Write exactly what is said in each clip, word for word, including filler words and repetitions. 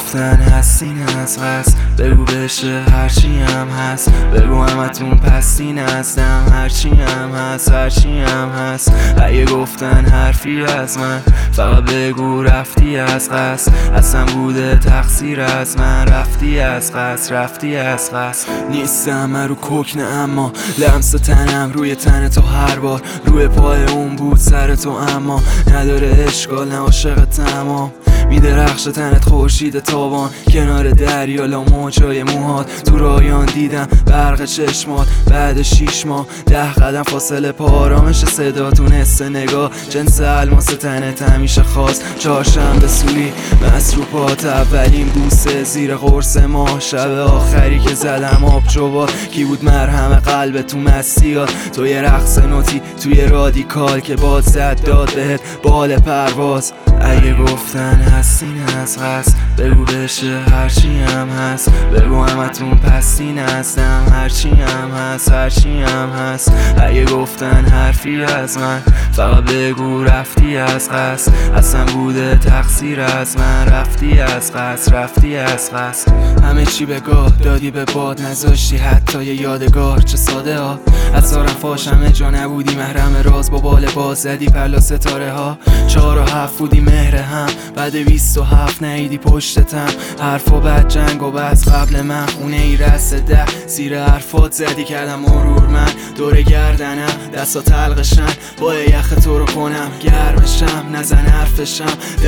گفتن هستین از هست، بگو بشه هرچی هم هست، بگو همتون پستین هستم، هرچی هم هست هرچی هم هست. اگه گفتن حرفی از من، فقط بگو رفتی از قصد، اصلا بوده تقصیر از من، رفتی از قصد رفتی از قصد. نیستم من رو کوکنه، اما لمس تنم روی تن تو هر بار، روی پای اون بود سر تو، اما نداره اشکال، نه عاشق تمام. میدرخش تنت خورشید تابان، کنار دریا لا موجای موهات، تو رایان دیدم برق چشمات. بعد شیش ماه ده قدم فاصله پارامش صدا، تونسته نگاه جنس الماس تنت همیشه خواست. چهارشنبه سوری مصروفات، اولین بوسه زیر قرص ماه، شب آخری که زدم آب چوبات. کی بود مرهم قلب تو مسیات، تو یه رقص نوتی توی رادیکال که باد زد داد بهت بال پرواز. اگه گفتن هستین از هست، بگو بشه هرچی هم هست، بگو همتون پستین هستم، هرچی هم هست هرچی هم هست. اگه گفتن حرفی از من، فقط بگو رفتی از قصد، اصلا بوده تقصیر از من، رفتی از قصد رفتی از قصد. همه چی به گاه دادی به باد، نذاشتی حتی یه یادگار. چه ساده ها هزارم فاش، همه جا نبودی محرم راز، با بال باز زدی پلا ستاره ها. چهار و هفت بودی مهر هم، بعد بیست و هفت نیدی پشتتم. حرف و بعد جنگ و بس قبل من، خونه ای رست ده زیر حرفات زدی، کردم مرور من دور گردنم، دستا تلقشن با یخ تو رو کنم گرمشم، نزن حرفشم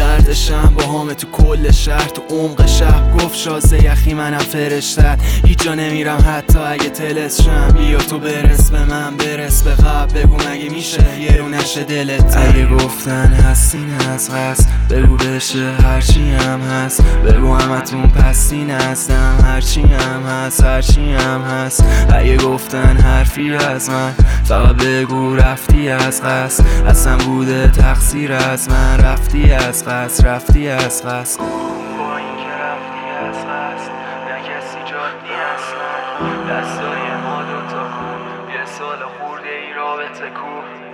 دردشم با همه تو کل شهر، تو عمق شب گفت شازده یخی منم فرشتت، هیچ جا نمیرم حتی اگه تلسشم. بیا تو برس به من برس به قبل، بگو مگه میشه یه رو نشه دلت. اگه گفتن هستین از هست، بگو بشه هرچی هم هست، بگو همتون پستین هستم، هرچی هم هست هرچی هم هست. اگه گفتن حرفی از من، فقط بگو رفتی از قصد، اصلا بوده تقصیر از من، رفتی از قصد رفتی از قصد. با این که رفتی از قصد، نه کسی جادی هستن، دستای ما دوتا کو، یه سال خورده ای رابطه کو،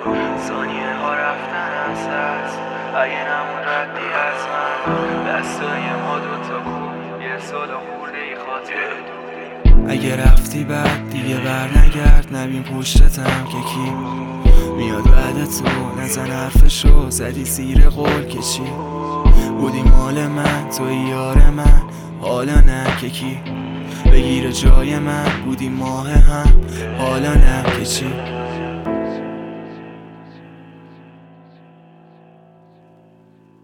ثانیه ها رفتن از هست، اگه نمون ردی از من، دستای ما دوتا کو، یه سال خورده ای خاطره دو. اگه رفتی بعد دیگه بر نگرد، نبین پشتتم که کی میاد بعد تو، نزن حرفشو زدی زیر قول که چی بودی مال من، توی یار من، حالا نه که کی بگیره جای من، بودی ماه هم، حالا نه که چی.